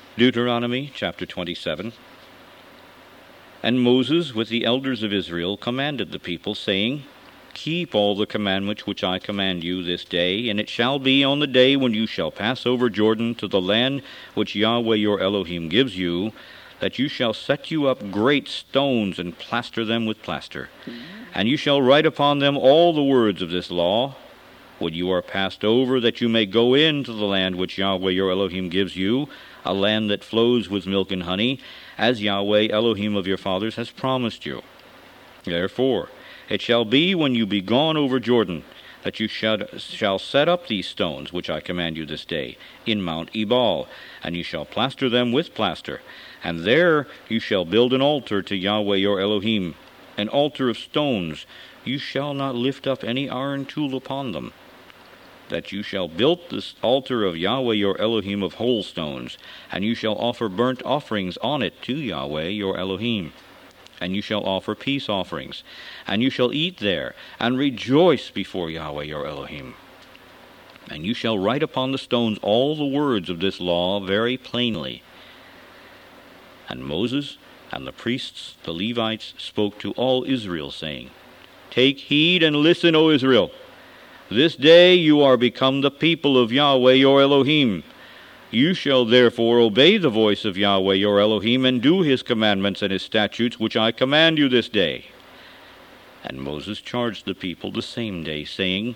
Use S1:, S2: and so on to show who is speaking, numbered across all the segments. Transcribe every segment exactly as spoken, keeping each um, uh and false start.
S1: Deuteronomy chapter twenty-seven. And Moses with the elders of Israel commanded the people, saying, Keep all the commandments which I command you this day, and it shall be on the day when you shall pass over Jordan to the land which Yahweh your Elohim gives you, that you shall set you up great stones and plaster them with plaster. And you shall write upon them all the words of this law, when you are passed over, that you may go into the land which Yahweh your Elohim gives you, a land that flows with milk and honey, as Yahweh Elohim of your fathers has promised you. Therefore, it shall be when you be gone over Jordan, that you shall, shall set up these stones, which I command you this day, in Mount Ebal, and you shall plaster them with plaster. And there you shall build an altar to Yahweh your Elohim, an altar of stones. You shall not lift up any iron tool upon them. That you shall build this altar of Yahweh your Elohim of whole stones, and you shall offer burnt offerings on it to Yahweh your Elohim. And you shall offer peace offerings, and you shall eat there, and rejoice before Yahweh your Elohim. And you shall write upon the stones all the words of this law very plainly. And Moses and the priests, the Levites, spoke to all Israel, saying, Take heed and listen, O Israel. This day you are become the people of Yahweh your Elohim. You shall therefore obey the voice of Yahweh your Elohim, and do his commandments and his statutes, which I command you this day. And Moses charged the people the same day, saying,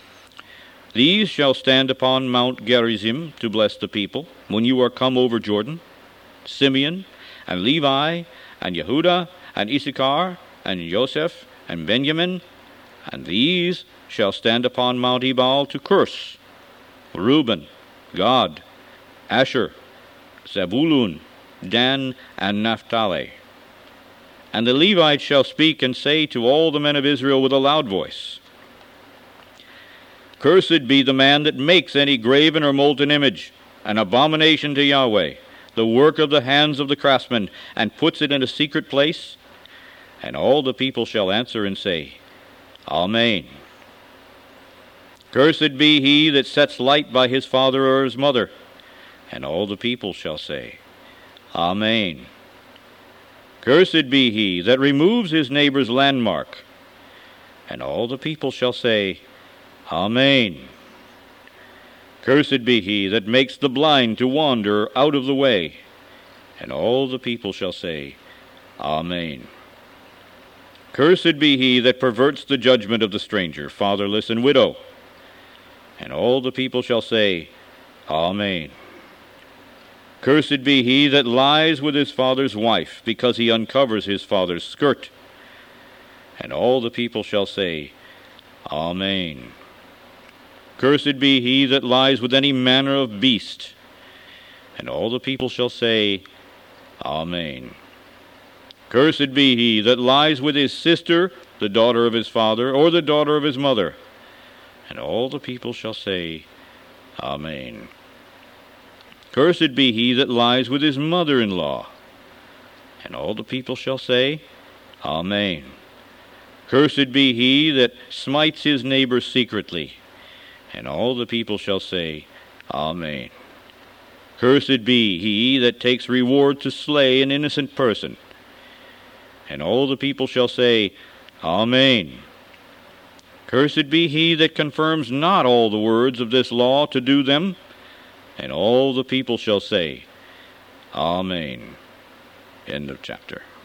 S1: These shall stand upon Mount Gerizim to bless the people, when you are come over Jordan, Simeon, and Levi, and Yehudah, and Issachar, and Joseph, and Benjamin, and these shall stand upon Mount Ebal to curse, Reuben, Gad, Asher, Zebulun, Dan, and Naphtali. And the Levites shall speak and say to all the men of Israel with a loud voice, Cursed be the man that makes any graven or molten image, an abomination to Yahweh, the work of the hands of the craftsman, and puts it in a secret place. And all the people shall answer and say, Amen. Cursed be he that sets light by his father or his mother. And all the people shall say, Amen. Cursed be he that removes his neighbor's landmark. And all the people shall say, Amen. Cursed be he that makes the blind to wander out of the way. And all the people shall say, Amen. Cursed be he that perverts the judgment of the stranger, fatherless, and widow. And all the people shall say, Amen. Cursed be he that lies with his father's wife, because he uncovers his father's skirt. And all the people shall say, Amen. Cursed be he that lies with any manner of beast. And all the people shall say, Amen. Cursed be he that lies with his sister, the daughter of his father, or the daughter of his mother. And all the people shall say, Amen. Cursed be he that lies with his mother-in-law. And all the people shall say, Amen. Cursed be he that smites his neighbor secretly. And all the people shall say, Amen. Cursed be he that takes reward to slay an innocent person. And all the people shall say, Amen. Cursed be he that confirms not all the words of this law to do them. And all the people shall say, Amen. End of chapter.